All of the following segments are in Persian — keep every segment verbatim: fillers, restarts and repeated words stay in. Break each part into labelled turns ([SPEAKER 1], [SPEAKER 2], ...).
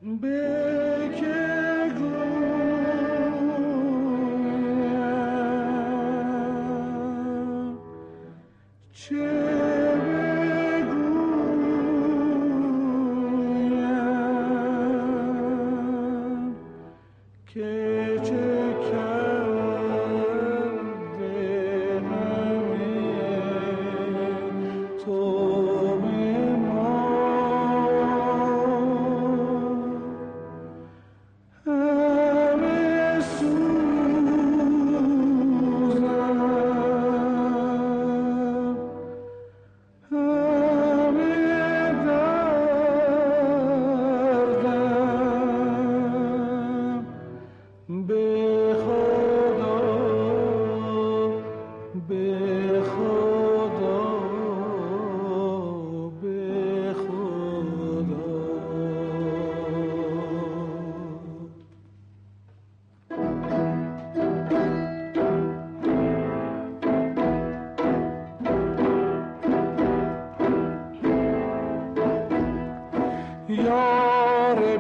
[SPEAKER 1] یار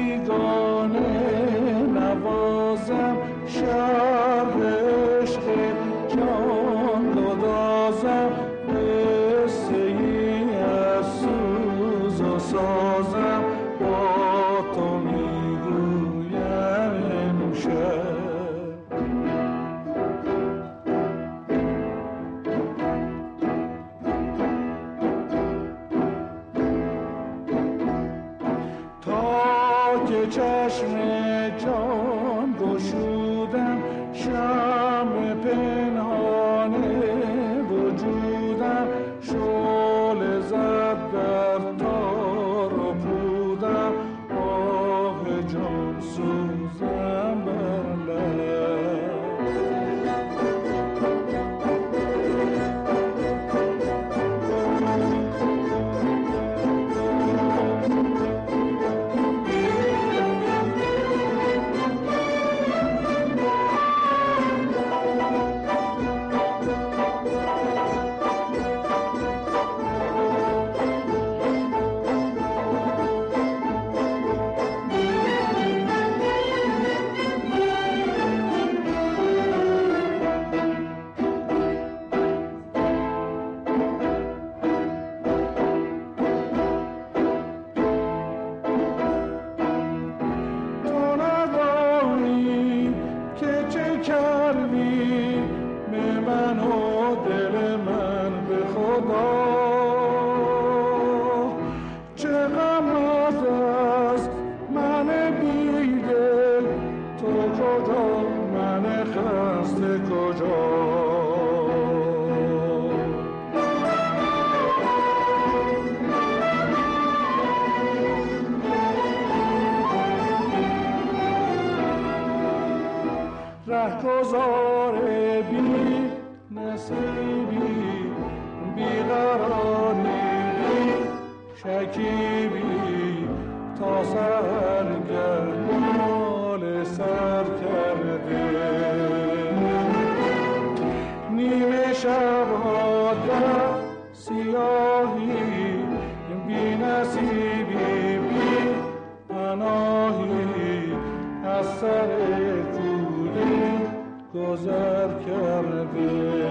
[SPEAKER 1] بیگانه نوازم، شرح عشق جان گدازم، قصه ای از سوز و سازم، با تو میگویم امشب. چشم جان گشودم، شمع پنهان وجودم، شعله زد در تار و پودم، آه جان سوزم بر لب. رهگذار بی نصیبی، بیقراری بی شکیبی، تا سرگردان سر کرده. نیمه شبها در سیاهی، بی نصیبی بی پناهی، از سر گذر کرده.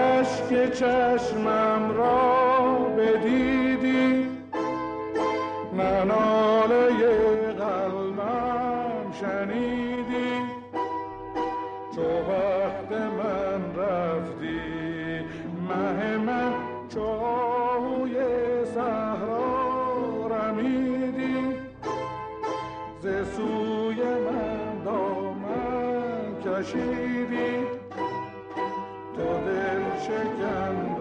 [SPEAKER 1] چشمم را بدیدی، نه ناله قلبم شنیدی چو وقت من رفتی مه من چو آهوی صحرا رمیدی ز سوی من دامن کشیدی تو دل شکن